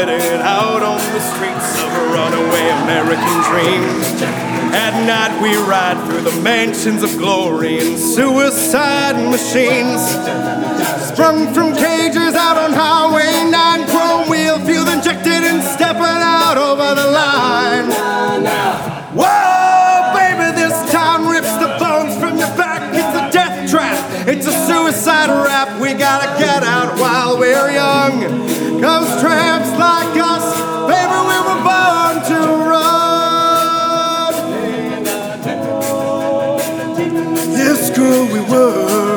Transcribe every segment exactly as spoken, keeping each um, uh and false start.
headed out on the streets of a runaway American dream. At night we ride through the mansions of glory and suicide machines. Sprung from cages out on Highway nine, chrome wheel, fuel injected and stepping out over the line. Whoa, baby, this town rips the bones from your back. It's a death trap, it's a suicide rap. We gotta get out while we're young, 'cause tramps like us, baby, we were born to run. Yes, girl, we were.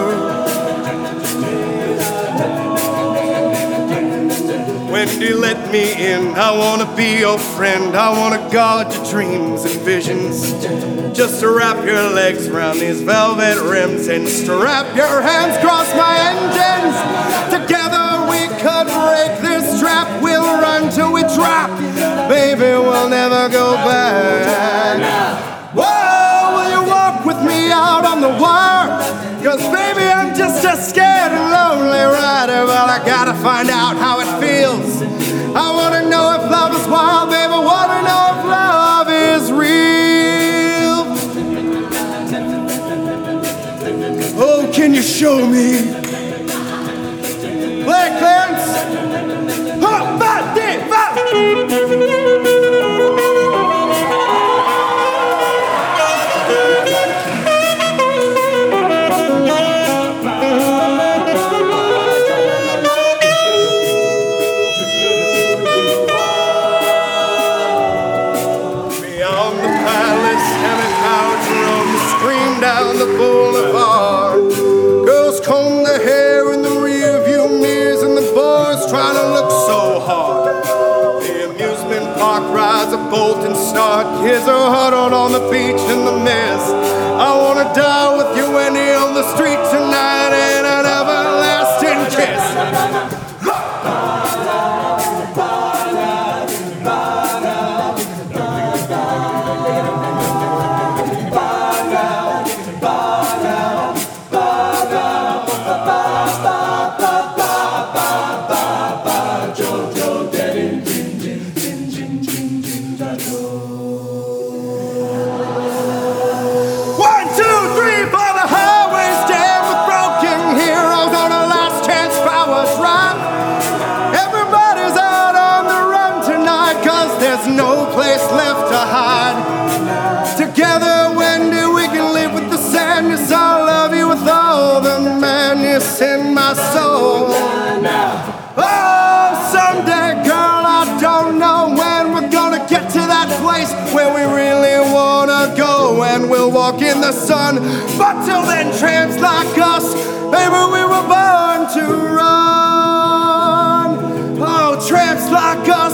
Wendy, let me in. I wanna be your friend. I wanna guard your dreams and visions. Just to wrap your legs around these velvet rims and strap your hands across my engines. Together we could break this trap. We'll run till we drop. Baby, we'll never go back. Whoa, will you walk with me out on the wire? 'Cause baby, I'm just a scared and lonely rider. Well, I gotta find out how it feels. I wanna know if love is wild, baby. Wanna know if love is real. Oh, can you show me? Play, Clarence. Huh, five, ten, five. Down the boulevard, girls comb their hair in the rear view mirrors, and the boys trying to look so hard. The amusement park rides a bolt and start. Kids are huddled on the beach in the mist. I wanna die with you, Wendy, on the street tonight in an everlasting kiss. No place left to hide. Together, Wendy, we can live with the sadness. I love you with all the madness in my soul. Oh, someday, girl, I don't know when we're gonna get to that place where we really wanna go, and we'll walk in the sun. But till then, tramps like us, baby, we were born to run. Oh, tramps like us.